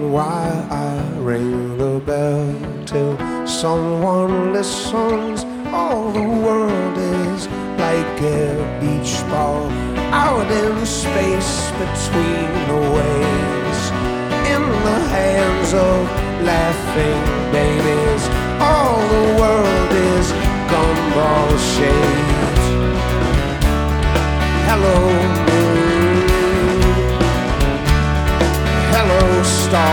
reason why I ring the bell till someone listens. All the world is like a beach ball out in space between the waves, in the hands of laughing babies. All the world is gumball shaped.